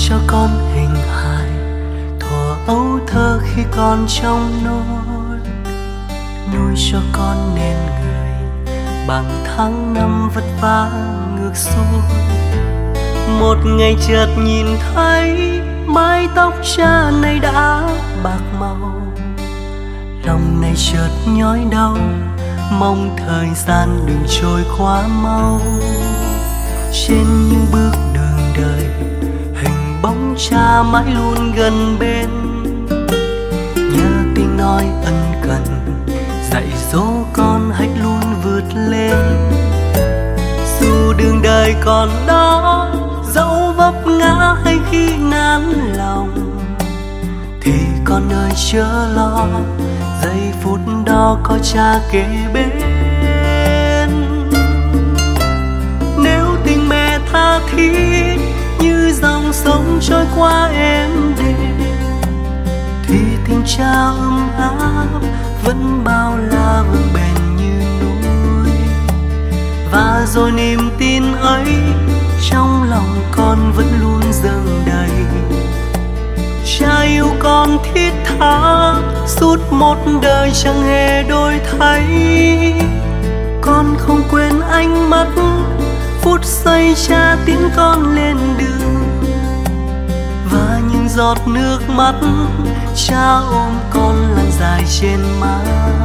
cho con hình hài thuở ấu thơ khi con trong nôi, nuôi cho con nên người bằng tháng năm vất vả ngược xuôi. Một ngày chợt nhìn thấy mái tóc cha nay đã bạc màu, lòng này chợt nhói đau, mong thời gian đừng trôi quá mau. Trên những bước đường đời, hình bóng cha mãi luôn gần bên, nhớ tiếng nói ân cần dạy dỗ con hãy luôn vượt lên. Dù đường đời còn đó dẫu vấp ngã hay khi nản lòng, thì con ơi chớ lo, giây phút đó có cha kế bên. Nếu tình mẹ tha thiết như dòng sông trôi qua êm đềm, thì tình cha ấm áp vẫn bao la vững bền như núi. Và rồi niềm tin ấy trong lòng con vẫn luôn dâng đầy. Cha yêu con thiết tha suốt một đời chẳng hề đổi thay. Con không quên ánh mắt phút giây cha tiễn con lên đường, và những giọt nước mắt cha ôm con lăn dài trên má.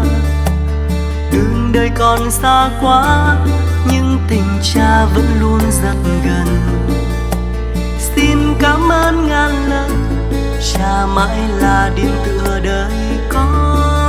Đường đời còn xa quá nhưng tình cha vẫn luôn rất gần. Xin cảm ơn ngàn lần, cha mãi là điểm tựa đời con.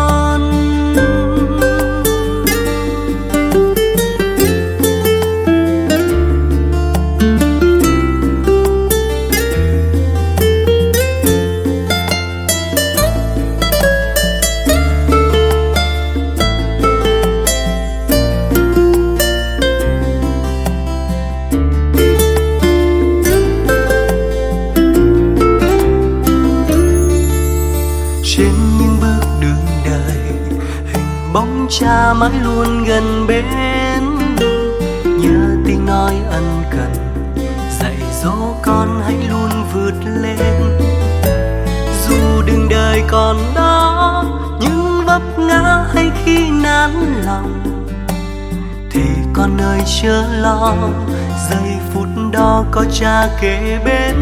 Bóng cha mãi luôn gần bên, nhớ tiếng nói ân cần dạy dỗ con hãy luôn vượt lên. Dù đường đời còn đó những vấp ngã hay khi nản lòng, thì con ơi chớ lo, giây phút đó có cha kế bên.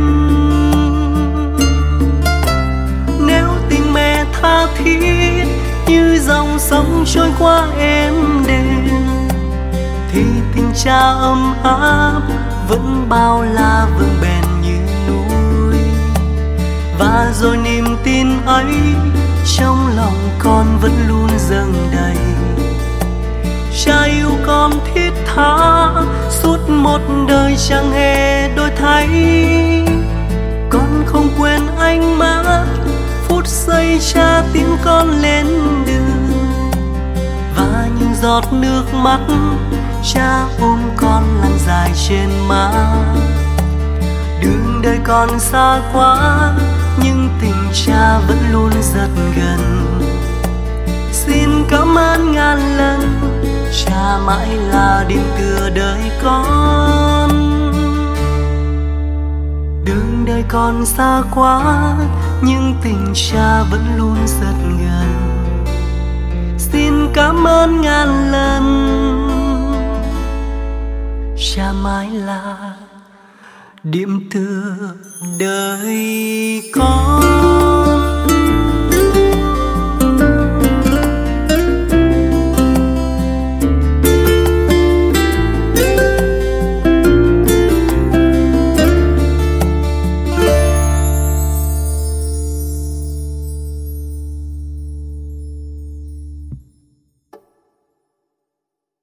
Nếu tình mẹ tha thiết như dòng sông trôi qua êm đềm, thì tình cha ấm áp vẫn bao la vững bền như núi. Và rồi niềm tin ấy trong lòng con vẫn luôn dâng đầy. Cha yêu con thiết tha suốt một đời chẳng hề đổi thay. Con không quên ánh mắt phút giây cha tiễn con lên đường, và những giọt nước mắt cha ôm con lăn dài trên má. Đường đời còn xa quá nhưng tình cha vẫn luôn rất gần. Xin cảm ơn ngàn lần, cha mãi là điểm tựa đời con. Đường đời còn xa quá nhưng tình cha vẫn luôn rất gần. Xin cảm ơn ngàn lần, cha mãi là điểm tựa đời con.